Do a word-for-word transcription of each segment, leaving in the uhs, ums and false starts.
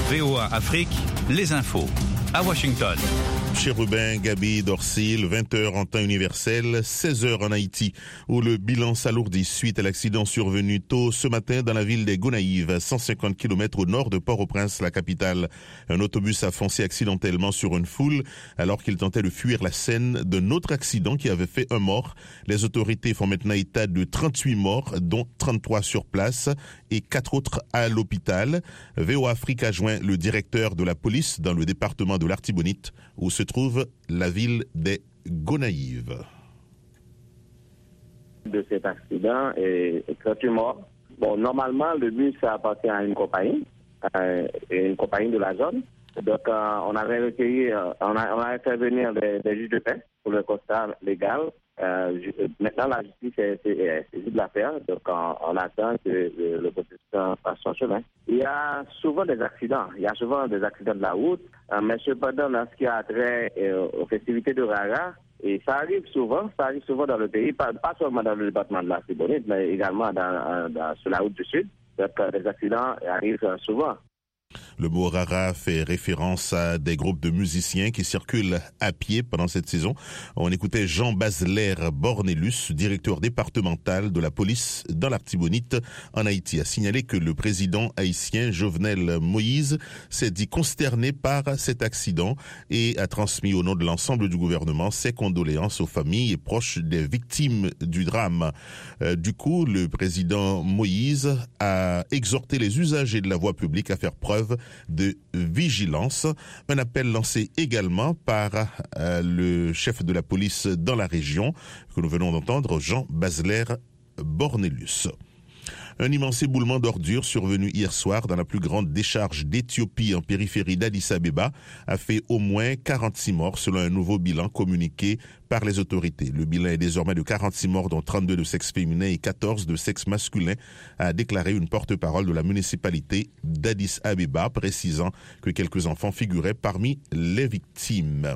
V O A Afrique, les infos. À Washington. Chérubin, Gabi, Dorsil, vingt heures en temps universel, seize heures en Haïti, où le bilan s'alourdit suite à l'accident survenu tôt ce matin dans la ville des Gonaïves, à cent cinquante kilomètres au nord de Port-au-Prince, la capitale. Un autobus a foncé accidentellement sur une foule alors qu'il tentait de fuir la scène d'un autre accident qui avait fait un mort. Les autorités font maintenant état de trente-huit morts, dont trente-trois sur place et quatre autres à l'hôpital. V O A Afrique a joint le directeur de la police dans le département de l'Artibonite, où se trouve la ville des Gonaïves. De cet accident est trente-huit morts. Bon, normalement, le bus appartient à une compagnie, euh, une compagnie de la zone. Donc, euh, on avait recueilli, euh, on, a, on a fait venir des, des juges de paix pour le constat légal. Euh, je, maintenant, la justice est saisie de l'affaire, donc on, on attend que le, le processus fasse son chemin. Il y a souvent des accidents, il y a souvent des accidents de la route, euh, mais cependant, dans ce qui a trait euh, aux festivités de Rara, et ça arrive souvent, ça arrive souvent dans le pays, pas, pas seulement dans le département de l'Artibonite, mais également dans, dans, sur la route du Sud. Donc, les accidents arrivent souvent. Le mot Rara fait référence à des groupes de musiciens qui circulent à pied pendant cette saison. On écoutait Jean Basler Bornelus, directeur départemental de la police dans l'Artibonite en Haïti, a signalé que le président haïtien Jovenel Moïse s'est dit consterné par cet accident et a transmis au nom de l'ensemble du gouvernement ses condoléances aux familles et proches des victimes du drame. Euh, du coup, le président Moïse a exhorté les usagers de la voie publique à faire preuve de vigilance. Un appel lancé également par euh, le chef de la police dans la région, que nous venons d'entendre, Jean Basler Bornelus. Un immense éboulement d'ordures survenu hier soir dans la plus grande décharge d'Éthiopie en périphérie d'Addis Abeba a fait au moins quarante-six morts selon un nouveau bilan communiqué par les autorités. Le bilan est désormais de quarante-six morts dont trente-deux de sexe féminin et quatorze de sexe masculin, a déclaré une porte-parole de la municipalité d'Addis Abeba, précisant que quelques enfants figuraient parmi les victimes.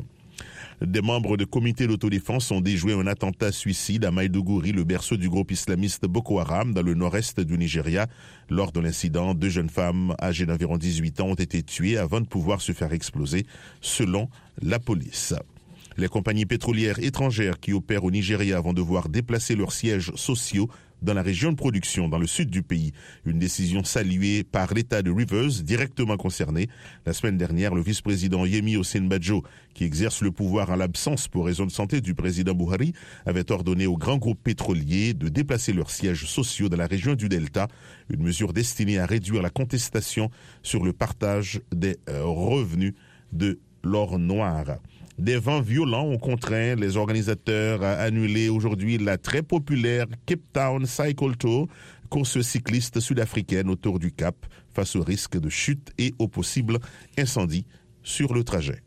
Des membres de comités d'autodéfense ont déjoué un attentat suicide à Maïdougouri, le berceau du groupe islamiste Boko Haram, dans le nord-est du Nigeria. Lors de l'incident, deux jeunes femmes âgées d'environ dix-huit ans ont été tuées avant de pouvoir se faire exploser, selon la police. Les compagnies pétrolières étrangères qui opèrent au Nigeria vont devoir déplacer leurs sièges sociaux dans la région de production, dans le sud du pays. Une décision saluée par l'État de Rivers, directement concerné. La semaine dernière, le vice-président Yemi Osinbajo, qui exerce le pouvoir en l'absence pour raison de santé du président Buhari, avait ordonné aux grands groupes pétroliers de déplacer leurs sièges sociaux dans la région du Delta, une mesure destinée à réduire la contestation sur le partage des euh, revenus de l'or noir. Des vents violents ont contraint les organisateurs à annuler aujourd'hui la très populaire Cape Town Cycle Tour, course cycliste sud-africaine autour du Cap, face au risque de chute et au possible incendie sur le trajet.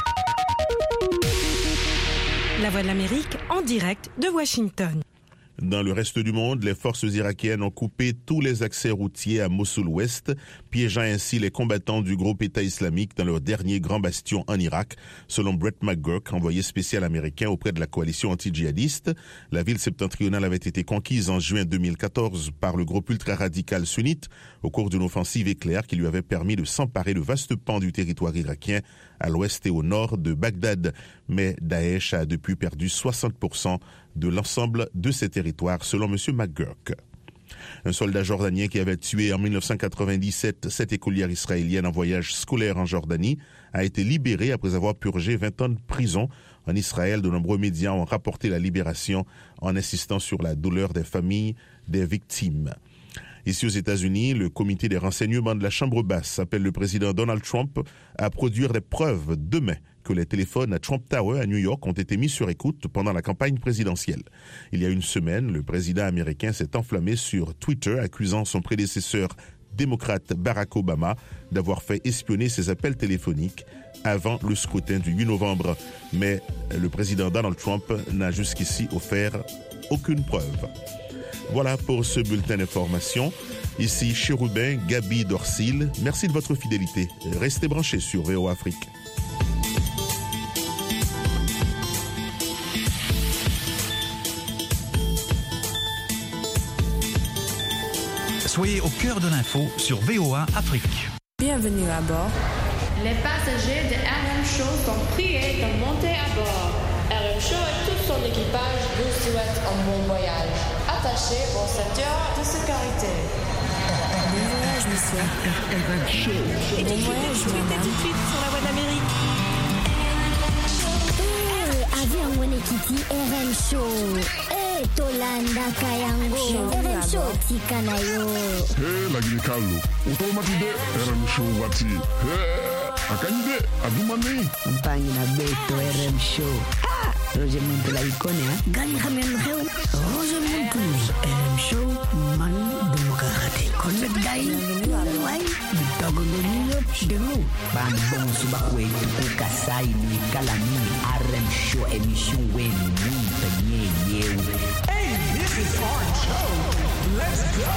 La Voix de l'Amérique en direct de Washington. Dans le reste du monde, les forces irakiennes ont coupé tous les accès routiers à Mossoul-Ouest, piégeant ainsi les combattants du groupe État islamique dans leur dernier grand bastion en Irak. Selon Brett McGurk, envoyé spécial américain auprès de la coalition anti-djihadiste, la ville septentrionale avait été conquise en juin deux mille quatorze par le groupe ultra-radical sunnite au cours d'une offensive éclair qui lui avait permis de s'emparer de vastes pans du territoire irakien à l'ouest et au nord de Bagdad. Mais Daesh a depuis perdu soixante pour cent de l'ensemble de ces territoires, selon M. McGurk. Un soldat jordanien qui avait tué en dix-neuf cent quatre-vingt-dix-sept sept écolières israéliennes en voyage scolaire en Jordanie a été libéré après avoir purgé vingt ans de prison. En Israël, de nombreux médias ont rapporté la libération en insistant sur la douleur des familles des victimes. Ici aux États-Unis, le comité des renseignements de la Chambre basse appelle le président Donald Trump à produire des preuves demain que les téléphones à Trump Tower à New York ont été mis sur écoute pendant la campagne présidentielle. Il y a une semaine, le président américain s'est enflammé sur Twitter, accusant son prédécesseur démocrate Barack Obama d'avoir fait espionner ses appels téléphoniques avant le scrutin du huit novembre. Mais le président Donald Trump n'a jusqu'ici offert aucune preuve. Voilà pour ce bulletin d'information. Ici Chérubin, Gabi, Dorsil. Merci de votre fidélité. Restez branchés sur V O A Afrique. Soyez au cœur de l'info sur V O A Afrique. Bienvenue à bord. Les passagers de R M Show sont priés de monter à bord. R M Show et tout son équipage vous souhaitent un bon voyage. Attachez vos ceintures de sécurité. Bon voyage, monsieur. R M Show. Et bon voyage, madame. Tout de suite sur la voie de l'Amérique. Eh, avion Wenekiti R M Show. Eh, Tolanda Kayango. R M Show Tikanayo. Eh, lagi Carlo. Utomatide R M Show wati. Eh, akanyide adumani. Mpangi na beto R M Show. Ah, Roger Muntu la ikone ha. Gani khamen kheu. Roger Muntu R M Show man demokrate. Connect dai. Wai. Bitogo ngonyo demu. Ban bon suba kwetu kukasai ni kalami R M Show emission wen munta nye yew. Hey, this is Orange Show. Let's go.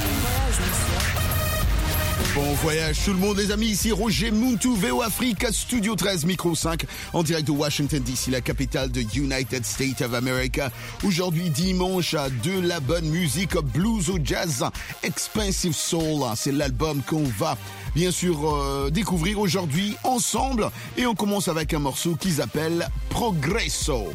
Bon voyage tout le monde les amis, ici Roger Muntu, V O Africa, Studio treize, Micro cinq, en direct de Washington D C, la capitale de United States of America. Aujourd'hui dimanche, de la bonne musique, blues au jazz, Expensive Soul, c'est l'album qu'on va bien sûr euh, découvrir aujourd'hui ensemble. Et on commence avec un morceau qui s'appelle Progresso.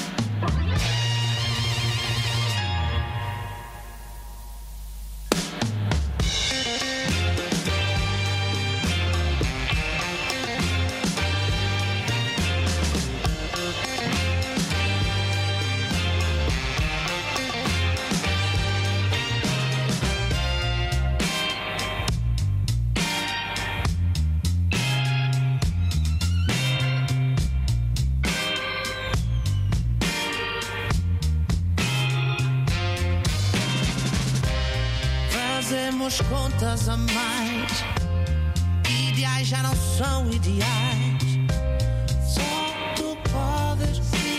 Fazemos contas a mais. Ideais já não são ideais. Só tu podes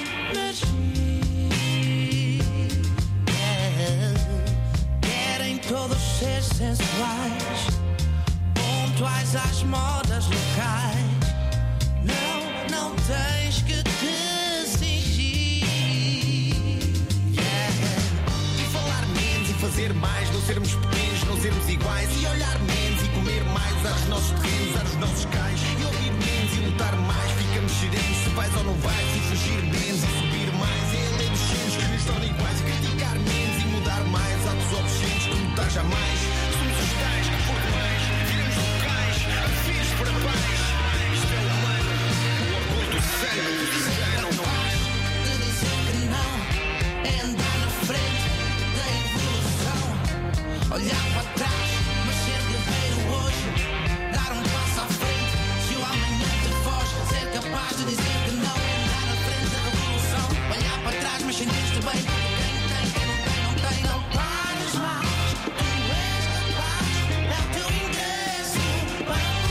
emergir. Yeah. Querem todos ser sensuais, pontuais às modas locais. Não, não tens que te cingir. Yeah. E falar menos e fazer mais. Não sermos pequenos, não sermos iguais. E olhar menos e comer mais. Usar os nossos terrenos, usar os nossos cais. E ouvir menos e lutar mais. Ficamos serenos se vais ou não vais. E fugir menos e subir mais. É a lei dos centros que nos torna iguais. E criticar menos e mudar mais. Atos obscenos que lutar jamais. Somos os tais que por mais. Viramos locais, afios para paz. Isto é humano, o orgulho do sangue. Não faz de dizer que não. É andar na frente da evolução. Olhar para trás, mas ser guerreiro hoje. Dar um passo à frente, se o amanhã te foge. Ser capaz de dizer que não. É andar na frente da revolução. Olhar para trás, mas sentir-te bem. Quem tem, quem não tem, não tem. Não pares mais, tu és capaz. É o teu ingresso para o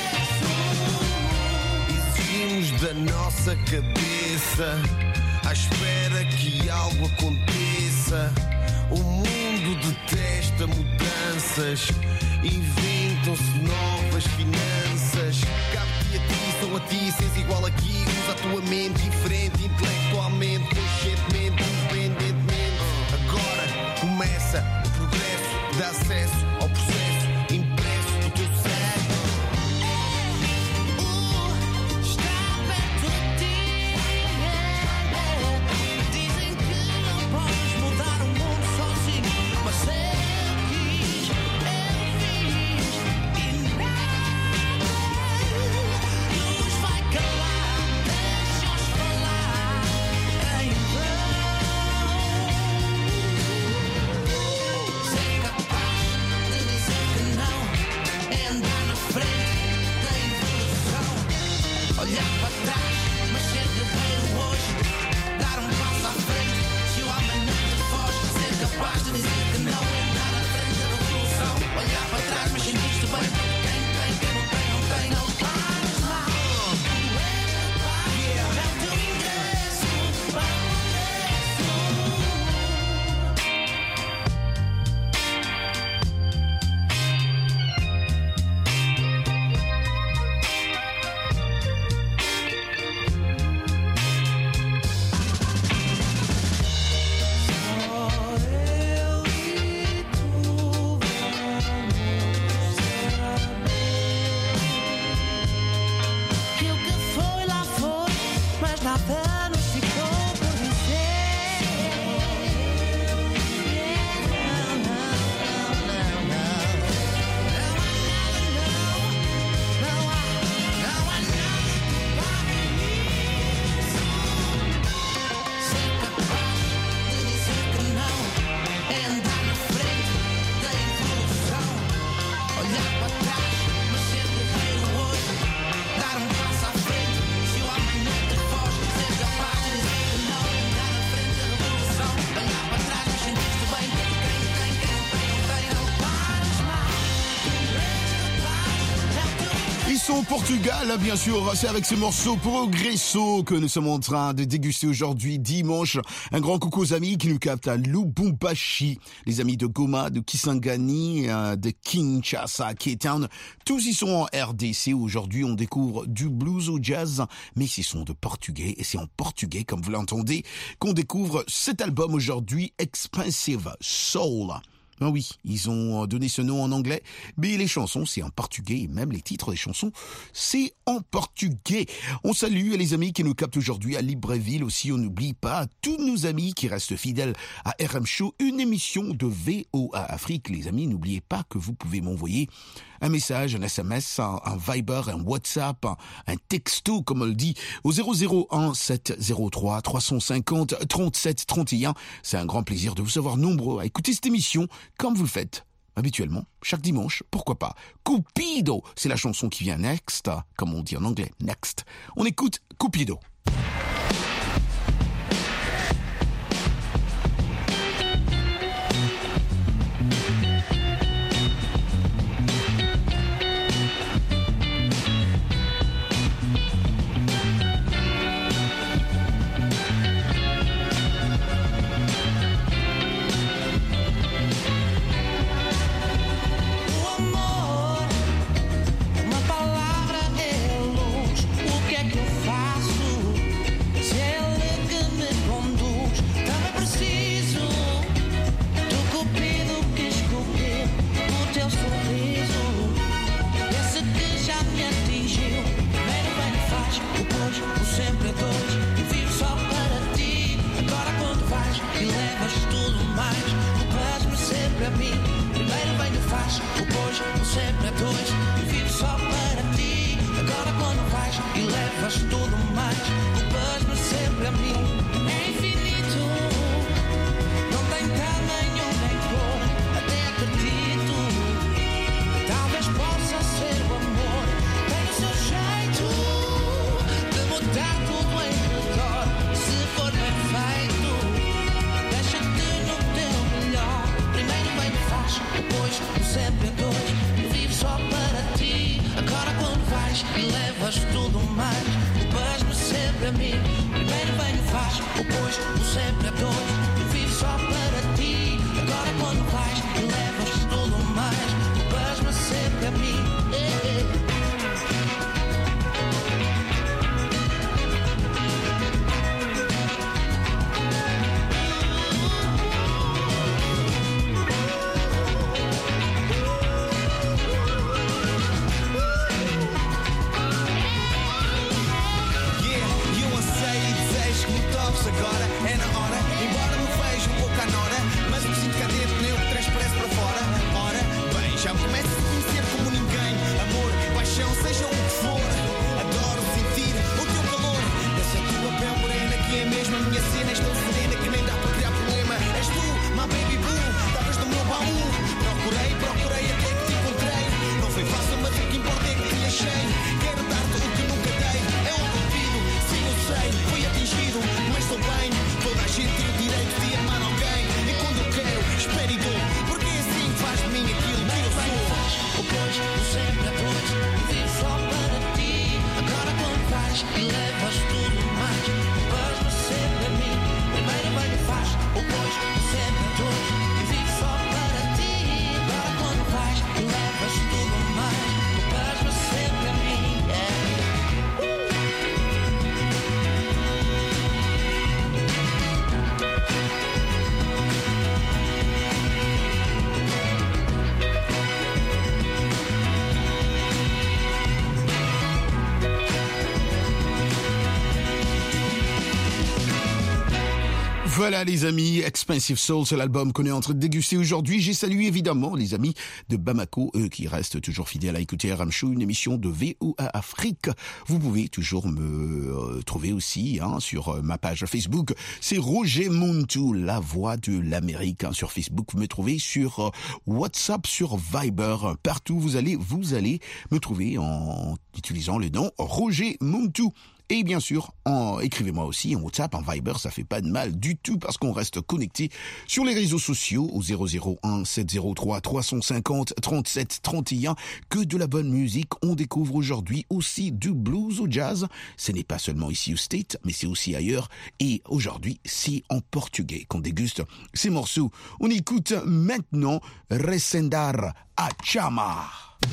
progresso. Exigimos da nossa cabeça, à espera que algo aconteça. O mundo detesta mudanças. Inventam-se novas finanças. Cabe-te a ti, são a ti, sês igual aqui. Usa a tua mente diferente, intelectualmente, conscientemente, independentemente. Agora começa o progresso. Dá acesso ao processo impresso do teu cérebro. Está perto de ti. Dizem que não podes mudar o mundo sozinho, mas eu quis, eu fiz e nada nos vai calar. Deixa-os falar. sont au Portugal, bien sûr. C'est avec ce morceau Progresso que nous sommes en train de déguster aujourd'hui, dimanche. Un grand coucou aux amis qui nous captent à Lubumbashi, les amis de Goma, de Kisangani, de Kinshasa, Cape Town. Tous y sont en R D C. Aujourd'hui, on découvre du blues au jazz, mais ils sont de portugais. Et c'est en portugais, comme vous l'entendez, qu'on découvre cet album aujourd'hui, Expensive Soul. Ah oui, ils ont donné ce nom en anglais, mais les chansons, c'est en portugais, et même les titres des chansons, c'est en portugais. On salue les amis qui nous captent aujourd'hui à Libreville aussi. On n'oublie pas tous nos amis qui restent fidèles à R M Show, une émission de V O A Afrique. Les amis, n'oubliez pas que vous pouvez m'envoyer un message, un S M S, un, un Viber, un WhatsApp, un, un texto, comme on le dit, au zéro zéro un sept zéro trois trois cent cinquante trente-sept trente et un. C'est un grand plaisir de vous savoir nombreux à écouter cette émission comme vous le faites habituellement, chaque dimanche, pourquoi pas. Cupido, c'est la chanson qui vient next, comme on dit en anglais, next. On écoute Cupido. Voilà les amis, Expensive Soul, c'est l'album qu'on est en train de déguster aujourd'hui. J'ai salué évidemment les amis de Bamako, eux qui restent toujours fidèles à écouter R M Show, une émission de V O A Afrique. Vous pouvez toujours me euh, trouver aussi hein, sur euh, ma page Facebook. C'est Roger Muntu, la voix de l'Amérique. Hein, sur Facebook, vous me trouvez sur euh, WhatsApp, sur Viber. Partout vous allez, vous allez me trouver en utilisant le nom Roger Muntu. Et bien sûr, en, écrivez-moi aussi en WhatsApp, en Viber, ça fait pas de mal du tout parce qu'on reste connecté sur les réseaux sociaux au zéro zéro un sept zéro trois trois cent cinquante trente-sept trente et un. Que de la bonne musique, on découvre aujourd'hui aussi du blues au jazz. Ce n'est pas seulement ici au State, mais c'est aussi ailleurs. Et aujourd'hui, c'est en portugais qu'on déguste ces morceaux. On écoute maintenant Resendar a Chama.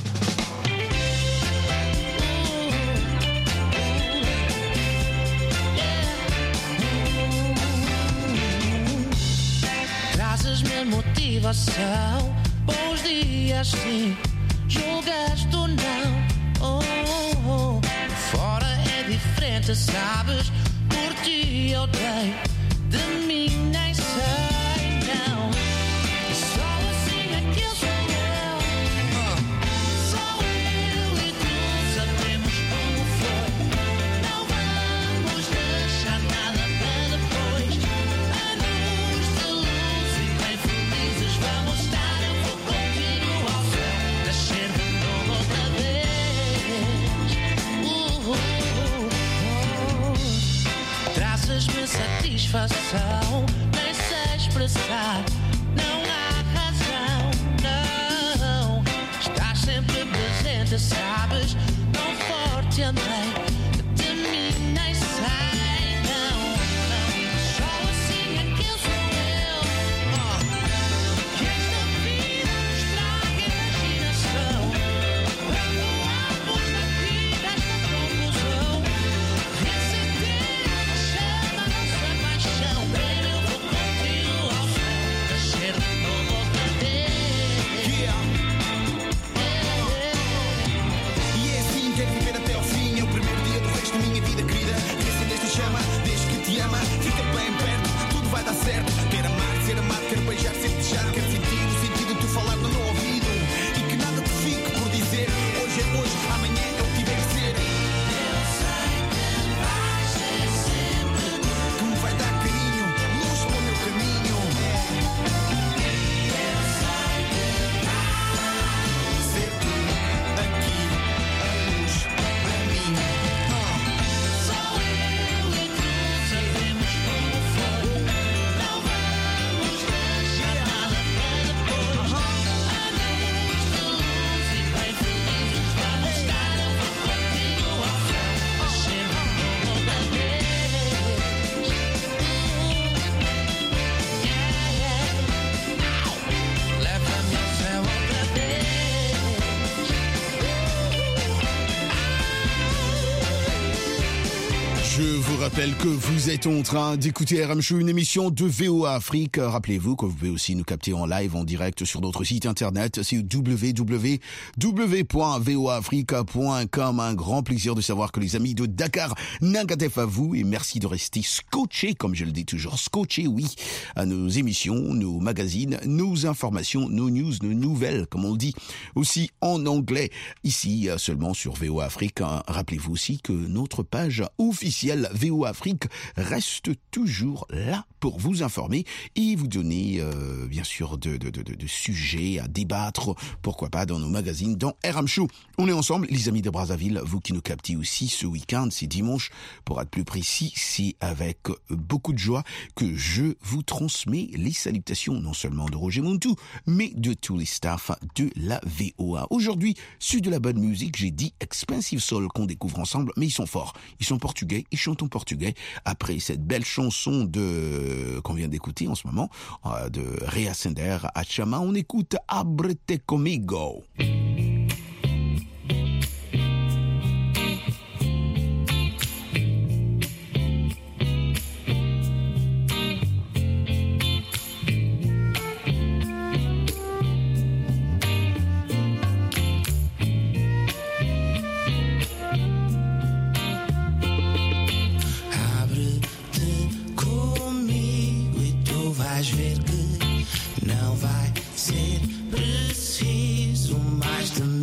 Trazes-me motivação, bons dias sim, julgaste ou não, oh, oh, oh. Fora é diferente, sabes, por ti eu dei, de mim nem sei, não. Só assim é que eu sou eu, só eu e tu sabemos como foi. Não vamos deixar nada para depois. Anos de luz e bem felizes vamos estar. Eu vou contigo ao céu, nascer de novo outra vez. Uh, uh, uh, uh. Trazes-me satisfação, nem sei expressar, não há razão, não. Estás sempre presente, sabes, tão forte andei, de mim nem sei, não, não. Só assim é que eu sou eu, oh. Que esta vida nos traga imaginação, quando ambos daqui desta confusão, reacender a chama, nossa paixão. Baby, eu vou contigo ao céu, nascer de novo outra vez. E é assim, quero viver até ao fim. É o primeiro dia do resto da minha vida, querida. Reacendeste a chama, desde que te ama. Fica bem perto, tudo vai dar certo. Quero amar, ser amado, quero beijar, ser desejado. Quero sentir o sentido de tu falar no meu ouvido. E que nada te fique por dizer. Hoje é hoje, amanhã é o que tiver que ser. Eu sei que vai ser sempre tu. Que me vai dar carinho, luz para o meu caminho. Eu sei que vai ser tu aqui, a luz para mim. Só eu e tu sabemos como foi. Não vamos deixar nada para depois. Anos de luz e bem felizes vamos estar. Eu vou contigo ao céu, nascer de novo outra vez. Leva-me ao céu outra vez. Je vous rappelle que vous êtes en train d'écouter R M Show, une émission de V O A Afrique. Rappelez-vous que vous pouvez aussi nous capter en live, en direct sur notre site internet. C'est w w w point v o a africa point com. Un grand plaisir de savoir que les amis de Dakar n'ingatef à vous. Et merci de rester scotchés, comme je le dis toujours, scotchés, oui, à nos émissions, nos magazines, nos informations, nos news, nos nouvelles, comme on le dit aussi en anglais. Ici, seulement sur V O A Afrique. Rappelez-vous aussi que notre page officielle V O A Afrique reste toujours là pour vous informer et vous donner euh, bien sûr de, de, de, de sujets à débattre, pourquoi pas dans nos magazines, dans R M Show. On est ensemble, les amis de Brazzaville, vous qui nous captez aussi ce week-end, c'est dimanche, pour être plus précis, c'est avec beaucoup de joie que je vous transmets les salutations, non seulement de Roger Muntu, mais de tous les staffs de la V O A. Aujourd'hui, sur de la bonne musique, j'ai dit Expensive Soul qu'on découvre ensemble, mais ils sont forts, ils sont portugais, ils chantent en portugais. Après cette belle chanson de qu'on vient d'écouter en ce moment, de Reacender a Chama, on écoute Abre-te Comigo. Vais ver que não vai ser preciso mais de mim.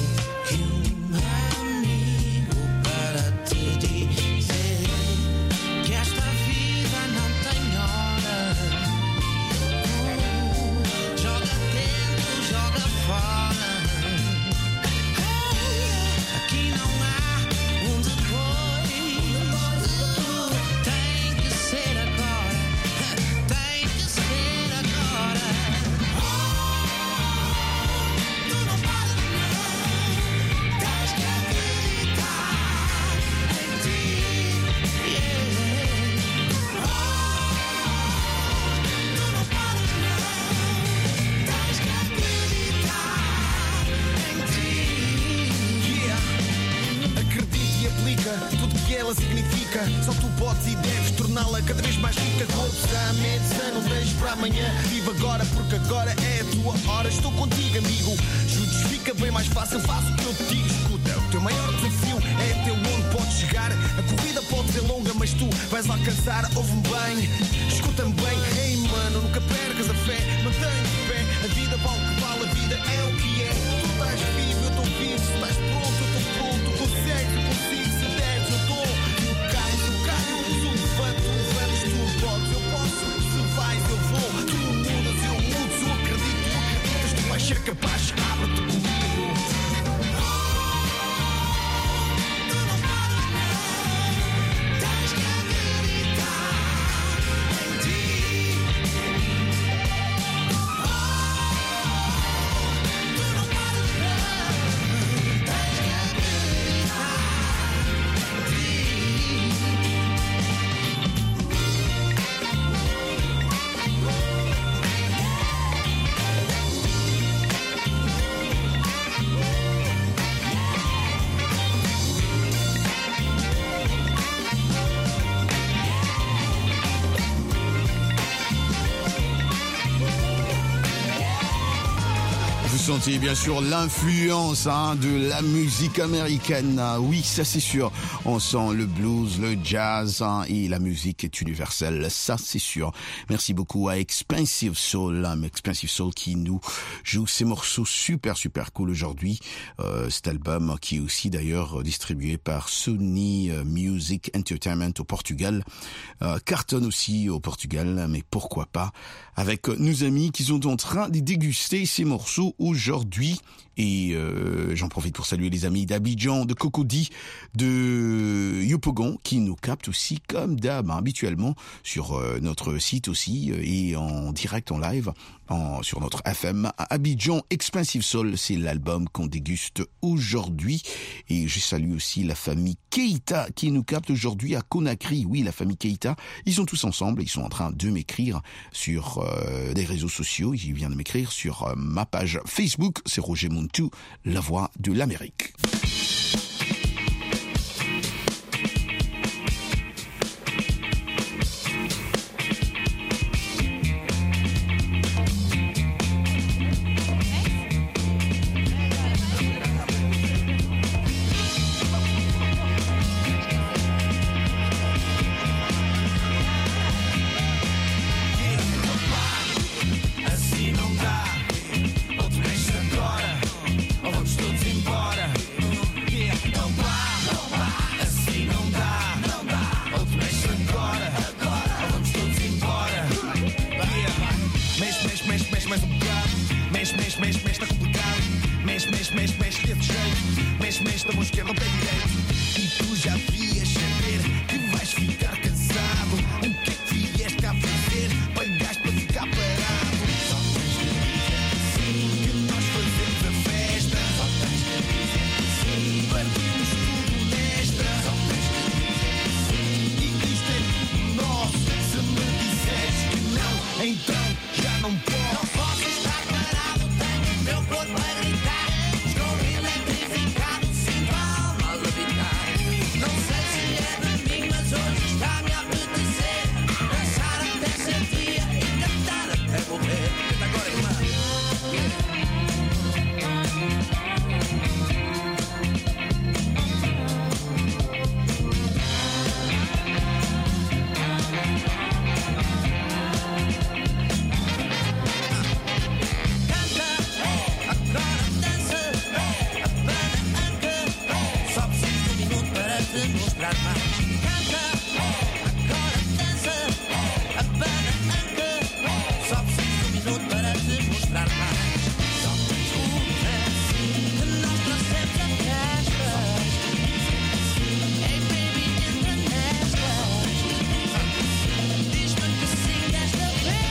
que um amigo para te dizer que esta vida não tem hora. Uh, joga dentro, joga fora. Aqui não há um depois. Uh, tem que ser agora. Tem que ser agora. Tu não paras não. Tens que acreditar em ti. Yeah. Tu não paras não. Tens que acreditar em ti. Yeah. Acredita e aplica tudo que ela significa. Só tu podes e deves torná-la cada vez mais rica. Corpo sã, mente sã, não deixes para amanhã. Vive agora porque agora é a tua hora. Estou contigo, amigo. Justifica bem mais fácil, faço o que eu te digo. Escuta, o teu maior desafio é até onde podes chegar. A corrida pode ser longa, mas tu vais alcançar. Ouve-me bem, escuta-me bem. Ei, mano, nunca percas a fé. Mantém-te de pé. A vida vale o que vale, a vida é o que é. Tu estás vivo, eu estou vivo. Se estás pronto, eu estou pronto. Consegues, eu consigo. Se deres, eu dou. Eu caio, eu caio. Se eu levanto, tu levantas. Tu podes, eu posso. Se vais, eu vou. Tu mudas, eu mudo. Se eu acredito, tu acreditas. Tu vais ser capaz. Abre-te comigo. Tens que acreditar em ti. Tu não paras não. Tens que acreditar em ti. Vous sentez bien sûr l'influence hein, de la musique américaine. Ah, oui, ça c'est sûr. On sent le blues, le jazz hein, et la musique est universelle. Ça c'est sûr. Merci beaucoup à Expensive Soul, hein, Expensive Soul qui nous joue ces morceaux super super cool aujourd'hui. Euh, cet album qui est aussi d'ailleurs distribué par Sony Music Entertainment au Portugal. Euh, cartonne aussi au Portugal, mais pourquoi pas avec nos amis qui sont en train de déguster ces morceaux aujourd'hui. Et euh, j'en profite pour saluer les amis d'Abidjan, de Cocody, de Yopougon qui nous captent aussi comme d'hab hein, habituellement sur euh, notre site aussi euh, et en direct en live en, sur notre F M. Abidjan Expensive Soul, c'est l'album qu'on déguste aujourd'hui. Et je salue aussi la famille Keita qui nous capte aujourd'hui à Conakry. Oui, la famille Keita, ils sont tous ensemble, ils sont en train de m'écrire sur euh, des réseaux sociaux. Ils viennent de m'écrire sur euh, ma page Facebook, c'est Roger Muntu, la voix de l'Amérique. Assim não dá, outro mexe agora, ou vamos todos embora. Não dá, não dá, assim não dá, não dá, outro mexe agora, agora, ou vamos todos embora. Mexe, mexe, mexe, mexe mais um bocado, mexe, mexe, mexe, mexe, tá complicado. Mexe, mexe, mexe, mexe desse jeito, mexe, mexe da mão esquerda ao pé direito. E tu já vias saber que vais ficar cansado. O que é que vieste cá fazer? Pagaste para ficar parado. Só tens que dizer que sim, que nós fazemos a festa. Só tens que dizer que sim, partimos tudo nesta. Só tens que dizer que sim, e isto é tudo nosso. Se me disseres que não, então já não posso. Não posso estar parado, tenho o meu corpo a gritar. Estou eletrificado, sinto a alma a levitar. mostrar mais. Canta, agora dança, abana anca. Só preciso um minuto para te mostrar mais. Só tens uma assim que nós trouxemos a festa. Hey baby, entra nesta. Diz-me que sim desta vez.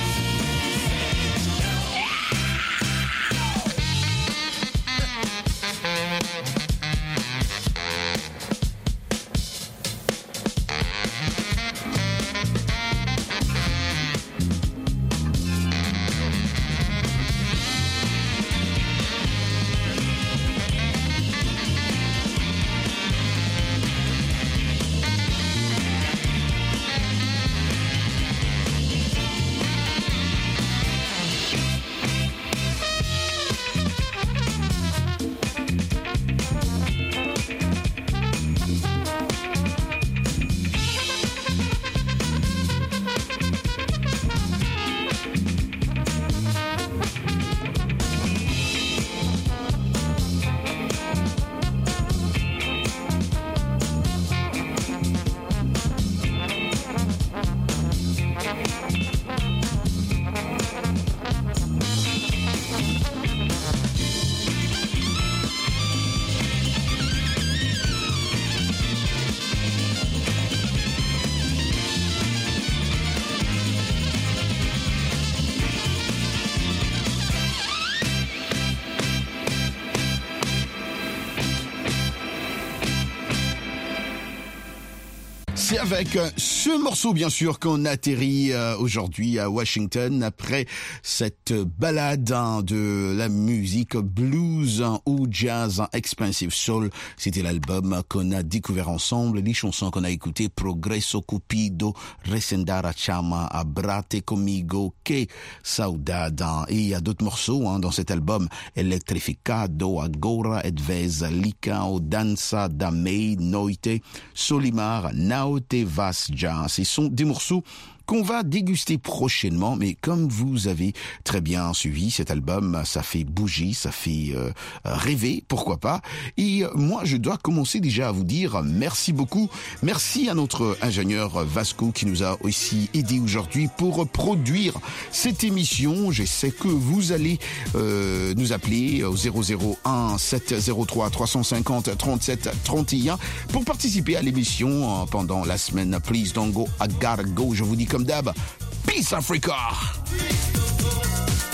C'est avec ce morceau, bien sûr, qu'on atterrit euh, aujourd'hui à Washington après cette balade hein, de la musique blues hein, ou jazz hein, expensive soul. C'était l'album qu'on a découvert ensemble, les chansons qu'on a écoutées, Progresso Cupido, Resendara Chama, Abrate Comigo, Que Saudade. Hein. Et il y a d'autres morceaux hein, dans cet album, Electrificado, Agora, Edvez, Licao, Danza, Damei, Noite, Solimar, Nao, Te Vas Jazz. Ce sont des morceaux qu'on va déguster prochainement, mais comme vous avez très bien suivi cet album, ça fait bouger, ça fait euh, rêver, pourquoi pas. Et moi, je dois commencer déjà à vous dire merci beaucoup. Merci à notre ingénieur Vasco qui nous a aussi aidé aujourd'hui pour produire cette émission. Je sais que vous allez euh, nous appeler au zéro zéro un sept zéro trois trois cent cinquante trente-sept trente et un pour participer à l'émission pendant la semaine. Please don't go, I gotta go. Je vous dis comme d'hab, Peace Africa!